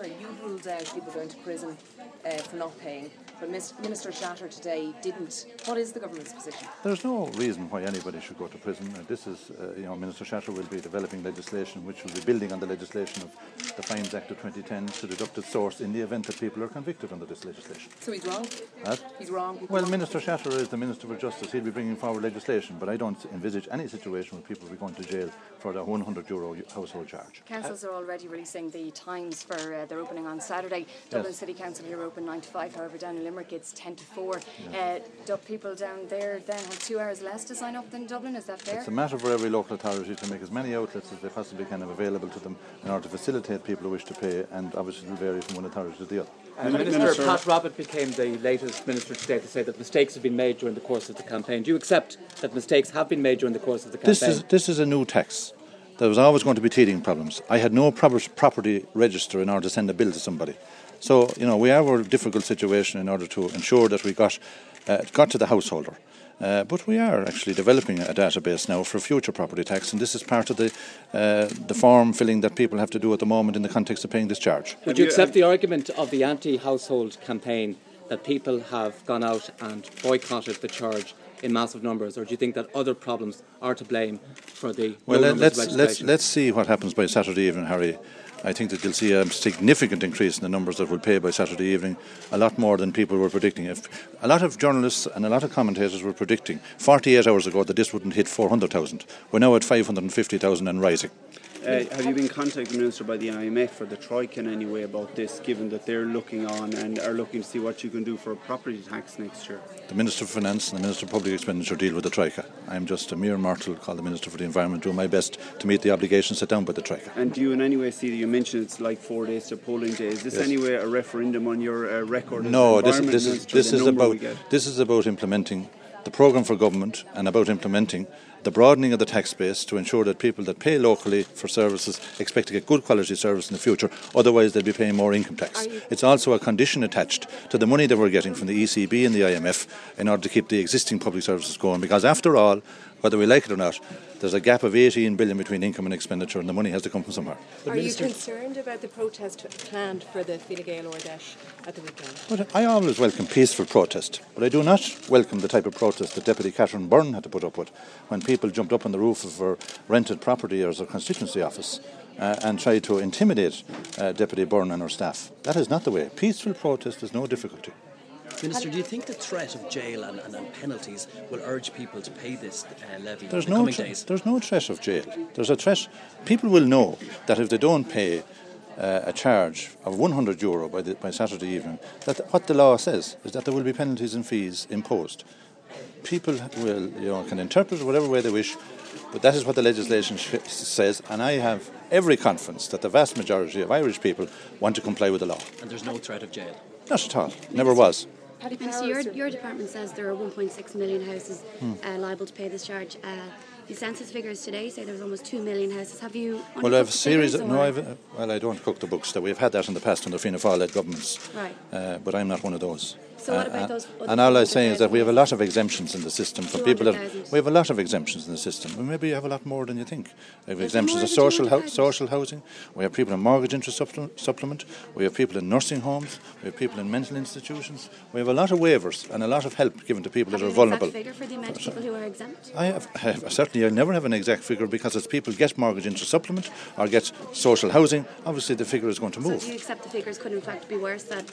Sorry, you ruled out people going to prison for not paying, but Minister Shatter today didn't. What is the government's position? There's no reason why anybody should go to prison. This is, Minister Shatter will be developing legislation which will be building on the legislation of the Fines Act of 2010 to deduct its source in the event that people are convicted under this legislation. So he's wrong? He's wrong? Well, Minister Shatter is the Minister for Justice. He'll be bringing forward legislation, but I don't envisage any situation where people will be going to jail for the €100 household charge. Councils are already releasing the times for their opening on Saturday. Dublin City Council here open 9 to 5, however down in Limerick it's 10 to 4. Do people down there then have 2 hours less to sign up than Dublin? Is that fair? It's a matter for every local authority to make as many outlets as they possibly can have available to them in order to facilitate people who wish to pay, and obviously it will vary from one authority to the other. Minister Pat Rabbitte became the latest minister today to say that mistakes have been made during the course of the campaign. Do you accept that mistakes have been made during the course of the campaign? This is a new tax. There was always going to be teething problems. I had no property register in order to send a bill to somebody. So, we have a difficult situation in order to ensure that we got to the householder. But we are actually developing a database now for future property tax, and this is part of the form filling that people have to do at the moment in the context of paying this charge. Would you accept the argument of the anti-household campaign that people have gone out and boycotted the charge in massive numbers, or do you think that other problems are to blame for the let's see what happens by Saturday evening, Harry. I think that you'll see a significant increase in the numbers that will pay by Saturday evening, a lot more than people were predicting. A lot of journalists and a lot of commentators were predicting 48 hours ago that this wouldn't hit 400,000. We're now at 550,000 and rising. Have you been contacted, Minister, by the IMF or the Troika in any way about this, given that they're looking on and are looking to see what you can do for a property tax next year? The Minister for Finance and the Minister for Public Expenditure deal with the Troika. I'm just a mere mortal called the Minister for the Environment, doing my best to meet the obligations set down by the Troika. And do you in any way see that you mentioned it's like 4 days to polling day? Is this anyway a referendum on your record? No, this is about implementing the programme for government and about implementing the broadening of the tax base to ensure that people that pay locally for services expect to get good quality service in the future, otherwise they'll be paying more income tax. It's also a condition attached to the money that we're getting from the ECB and the IMF in order to keep the existing public services going, because after all, whether we like it or not, there's a gap of 18 billion between income and expenditure, and the money has to come from somewhere. Are you concerned about the protest planned for the Fine Gael Ordesh at the weekend? But I always welcome peaceful protest, but I do not welcome the type of protest that Deputy Catherine Byrne had to put up with when people jumped up on the roof of her rented property or her constituency office and tried to intimidate Deputy Byrne and her staff. That is not the way. Peaceful protest is no difficulty. Minister, do you think the threat of jail and penalties will urge people to pay this levy in the coming days? There's no threat of jail. There's a threat. People will know that if they don't pay a charge of €100 by Saturday evening, that what the law says is that there will be penalties and fees imposed. People will, can interpret it whatever way they wish, but that is what the legislation says, and I have every confidence that the vast majority of Irish people want to comply with the law. And there's no threat of jail? Not at all. Never was. Minister, your department says there are 1.6 million houses liable to pay this charge. The census figures today say there's almost 2 million houses. Have you? Well, I have a series. I don't cook the books. That we've had that in the past under Fianna Fáil-led governments. Right. But I'm not one of those. So what about those? And all I'm saying is that we have a lot of exemptions in the system for people. We have a lot of exemptions in the system. Well, maybe you have a lot more than you think. We have exemptions of social housing. We have people in mortgage interest supplement. We have people in nursing homes. We have people in mental institutions. We have a lot of waivers and a lot of help given to people that are vulnerable. Have you an exact figure for the amount of people who are exempt? I have certainly. I never have an exact figure because as people get mortgage interest supplement or get social housing, obviously the figure is going to move. So do you accept the figures could in fact be worse than?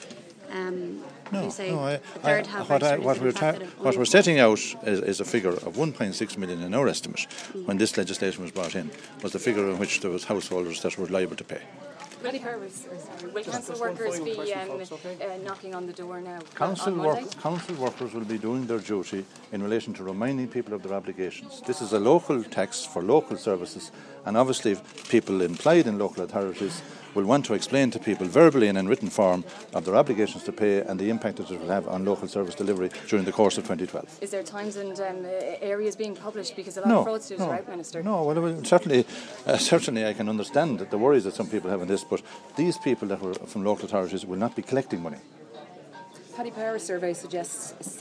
What we're setting out is a figure of 1.6 million in our estimate when this legislation was brought in, was the figure in which there was householders that were liable to pay. Will council workers be knocking on the door now? Council workers will be doing their duty in relation to reminding people of their obligations. This is a local tax for local services, and obviously people employed in local authorities will want to explain to people verbally and in written form of their obligations to pay and the impact that it will have on local service delivery during the course of 2012. Is there times and areas being published because a lot of fraudsters are out, Minister? No, well, certainly I can understand the worries that some people have in this, but these people that were from local authorities will not be collecting money. Paddy Power survey suggests